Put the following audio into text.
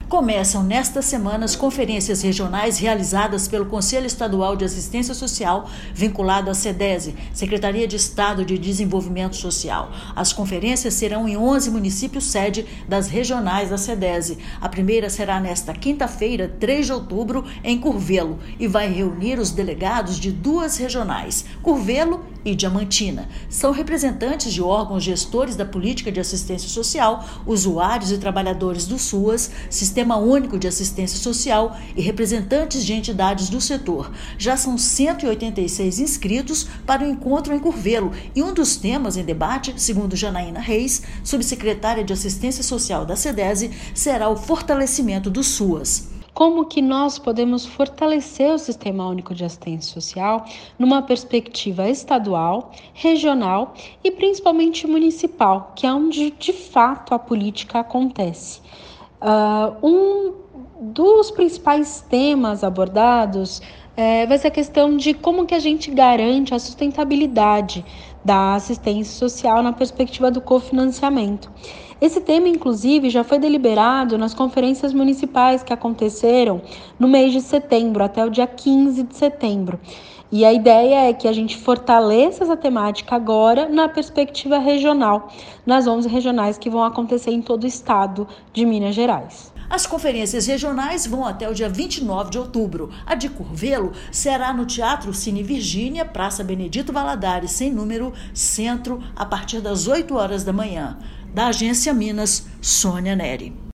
Começam nesta semana as conferências regionais realizadas pelo Conselho Estadual de Assistência Social, vinculado à SEDESE, Secretaria de Estado de Desenvolvimento Social. As conferências serão em 11 municípios sede das regionais da SEDESE. A primeira será nesta quinta-feira, 3 de outubro, em Curvelo, e vai reunir os delegados de duas regionais, Curvelo e Diamantina. São representantes de órgãos gestores da política de assistência social, usuários e trabalhadores do SUAS, Sistema Único de Assistência Social e representantes de entidades do setor. Já são 186 inscritos para o encontro em Curvelo e um dos temas em debate, segundo Janaína Reis, subsecretária de Assistência Social da SEDESE, será o fortalecimento do SUAS. Como que nós podemos fortalecer o Sistema Único de Assistência Social numa perspectiva estadual, regional e principalmente municipal, que é onde de fato a política acontece. Um dos principais temas abordados vai ser a questão de como que a gente garante a sustentabilidade da assistência social na perspectiva do cofinanciamento. Esse tema, inclusive, já foi deliberado nas conferências municipais que aconteceram no mês de setembro, até o dia 15 de setembro. E a ideia é que a gente fortaleça essa temática agora na perspectiva regional, nas 11 regionais que vão acontecer em todo o estado de Minas Gerais. As conferências regionais vão até o dia 29 de outubro. A de Curvelo será no Teatro Cine Virgínia, Praça Benedito Valadares, sem número, Centro, a partir das 8 horas da manhã. Da Agência Minas, Sônia Neri.